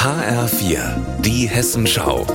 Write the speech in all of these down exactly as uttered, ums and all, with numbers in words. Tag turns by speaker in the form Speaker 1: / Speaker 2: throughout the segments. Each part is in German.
Speaker 1: H R vier, die Hessenschau.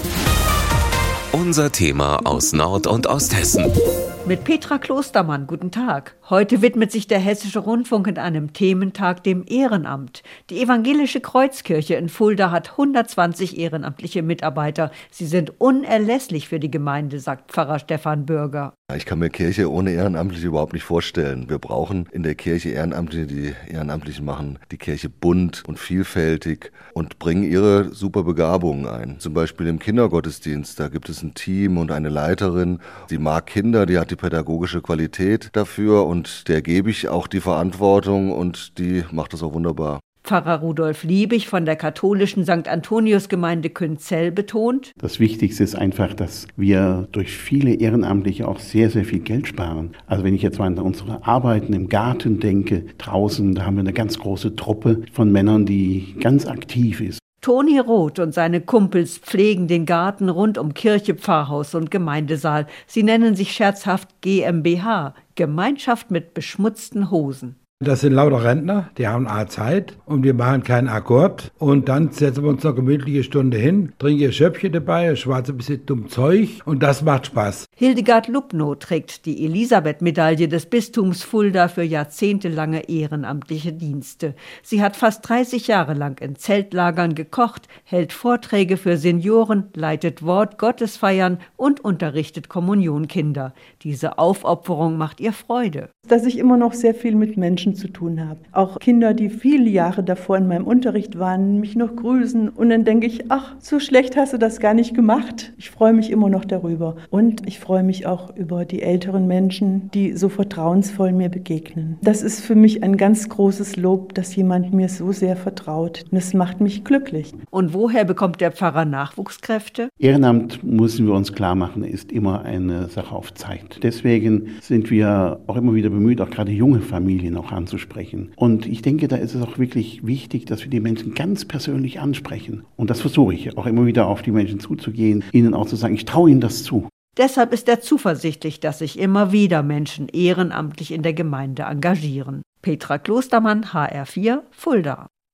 Speaker 1: Unser Thema aus Nord- und Osthessen.
Speaker 2: Mit Petra Klostermann, guten Tag. Heute widmet sich der Hessische Rundfunk in einem Thementag dem Ehrenamt. Die Evangelische Kreuzkirche in Fulda hat hundertzwanzig ehrenamtliche Mitarbeiter. Sie sind unerlässlich für die Gemeinde, sagt Pfarrer Stefan Bürger.
Speaker 3: Ich kann mir Kirche ohne Ehrenamtliche überhaupt nicht vorstellen. Wir brauchen in der Kirche Ehrenamtliche. Die Ehrenamtlichen machen die Kirche bunt und vielfältig und bringen ihre super Begabungen ein. Zum Beispiel im Kindergottesdienst, da gibt es ein Team und eine Leiterin, die mag Kinder, die hat die pädagogische Qualität dafür und der gebe ich auch die Verantwortung und die macht das auch wunderbar.
Speaker 2: Pfarrer Rudolf Liebig von der katholischen Sankt Antonius-Gemeinde Künzell betont:
Speaker 4: Das Wichtigste ist einfach, dass wir durch viele Ehrenamtliche auch sehr, sehr viel Geld sparen. Also wenn ich jetzt mal an unsere Arbeiten im Garten denke, draußen, da haben wir eine ganz große Truppe von Männern, die ganz aktiv ist.
Speaker 2: Toni Roth und seine Kumpels pflegen den Garten rund um Kirche, Pfarrhaus und Gemeindesaal. Sie nennen sich scherzhaft G m b H, Gemeinschaft mit beschmutzten Hosen.
Speaker 5: Das sind lauter Rentner, die haben eine Zeit und wir machen keinen Akkord. Und dann setzen wir uns noch eine gemütliche Stunde hin, trinken ein Schöppchen dabei, schwarze ein bisschen dumm Zeug und das macht Spaß.
Speaker 2: Hildegard Lubnow trägt die Elisabeth-Medaille des Bistums Fulda für jahrzehntelange ehrenamtliche Dienste. Sie hat fast dreißig Jahre lang in Zeltlagern gekocht, hält Vorträge für Senioren, leitet Wort-Gottesfeiern und unterrichtet Kommunionkinder. Diese Aufopferung macht ihr Freude.
Speaker 6: Dass ich immer noch sehr viel mit Menschen zu tun habe. Auch Kinder, die viele Jahre davor in meinem Unterricht waren, mich noch grüßen und dann denke ich, ach, so schlecht hast du das gar nicht gemacht. Ich freue mich immer noch darüber und ich freue mich auch über die älteren Menschen, die so vertrauensvoll mir begegnen. Das ist für mich ein ganz großes Lob, dass jemand mir so sehr vertraut und es macht mich glücklich.
Speaker 2: Und woher bekommt der Pfarrer Nachwuchskräfte?
Speaker 4: Ehrenamt, müssen wir uns klar machen, ist immer eine Sache auf Zeit. Deswegen sind wir auch immer wieder bemüht, auch gerade junge Familien auch anzusprechen. Und ich denke, da ist es auch wirklich wichtig, dass wir die Menschen ganz persönlich ansprechen. Und das versuche ich, auch immer wieder auf die Menschen zuzugehen, ihnen auch zu sagen, ich traue ihnen das zu.
Speaker 2: Deshalb ist er zuversichtlich, dass sich immer wieder Menschen ehrenamtlich in der Gemeinde engagieren. Petra Klostermann, H R vier, Fulda.